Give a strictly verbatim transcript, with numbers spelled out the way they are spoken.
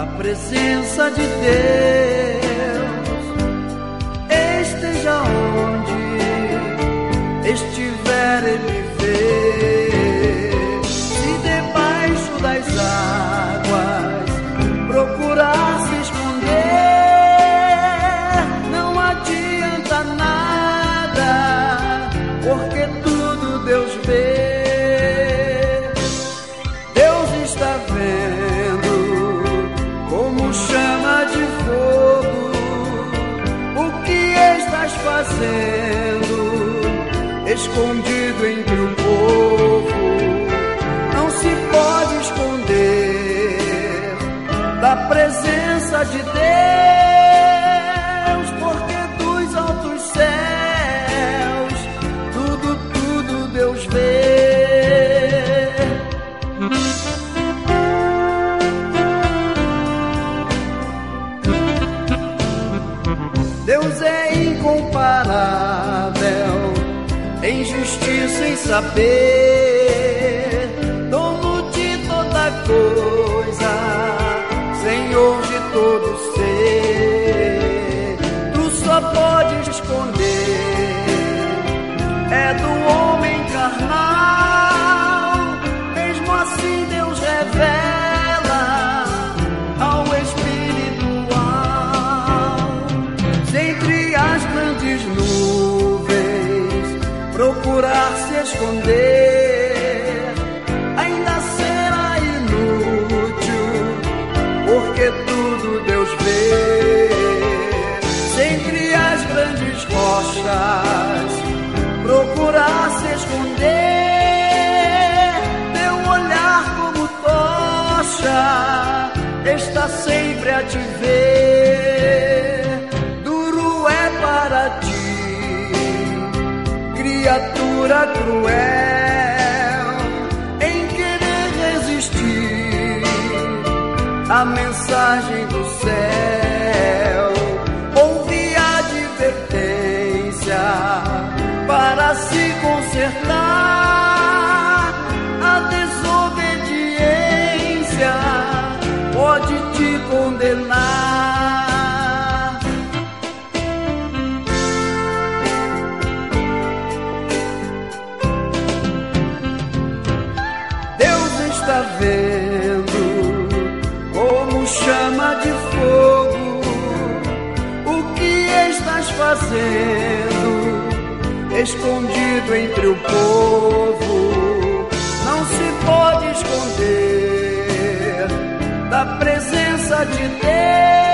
presença de Deus. Esteja onde estiver, Ele vê. Se debaixo das águas procurar se esconder, não adianta nada, porque tudo Deus vê. Deus está vendo como chama de fogo o que estás fazendo, escondido entre o povo. Não se pode esconder da presença de Deus, porque dos altos céus tudo, tudo Deus vê. Deus é incomparável em justiça e saber, dono de toda coisa, Senhor de todo ser. Tu só podes esconder, é do homem carnal. Mesmo assim Deus revela ao espiritual. Se entre as grandes nuvens procurar se esconder, ainda será inútil, porque tudo Deus vê. Se entre as grandes rochas procurar se esconder, teu olhar como tocha está sempre a te ver. Duro é para ti, criatura cruel, em querer resistir à mensagem do céu. Ouve a advertência para se consertar. A desobediência pode te condenar. Deus está vendo como chama de fogo o que estás fazendo, escondido entre o povo. Não se pode esconder da presença de Deus.